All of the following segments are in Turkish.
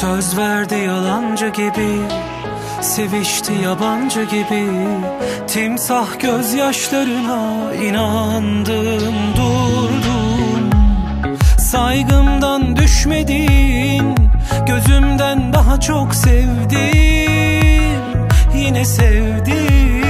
Söz verdi yalancı gibi, sevişti yabancı gibi. Timsah gözyaşlarına inandım, durdum. Saygımdan düşmedin, gözümden daha çok sevdim, yine sevdim.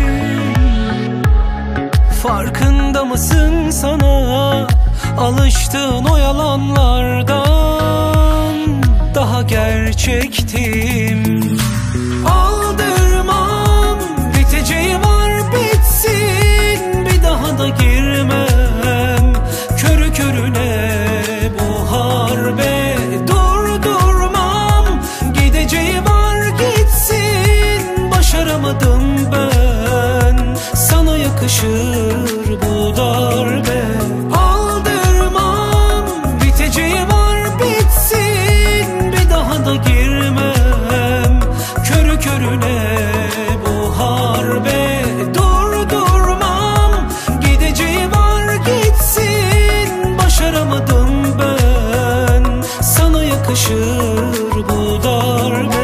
Farkında mısın, sana alıştığın o yalanlardan daha gerçektim. Aldırmam, biteceği var bitsin, bir daha da girmem körü körüne bu harbe. Durdurmam, gideceği var gitsin, başaramadım ben, sana yakışır bu darbe. Aldırmam, biteceği var bitsin, bir daha da girmem körü körüne bu harbe. Durdurmam, gideceği var gitsin, başaramadım ben, sana yakışır bu darbe.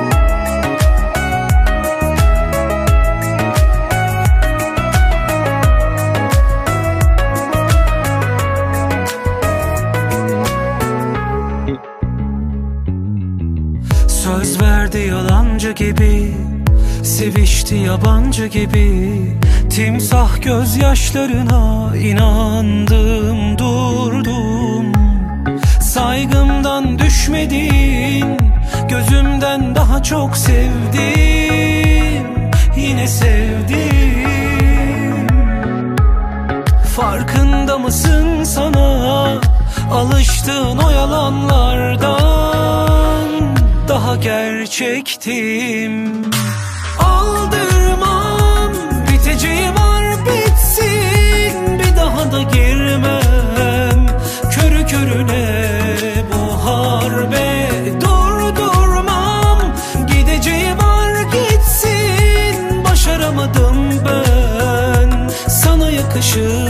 Söz verdi yalancı gibi, sevişti yabancı gibi. Timsah gözyaşlarına inandım, durdum. Saygımdan düşmedin, gözümden daha çok sevdim, yine sevdim. Farkında mısın, sana alıştığın o yalanlardan daha gerçektim. Aldırmam, biteceği var bitsin, bir daha da girmem körü körüne bu harbe. Durdurmam, gideceği var gitsin, başaramadım ben, sana yakışır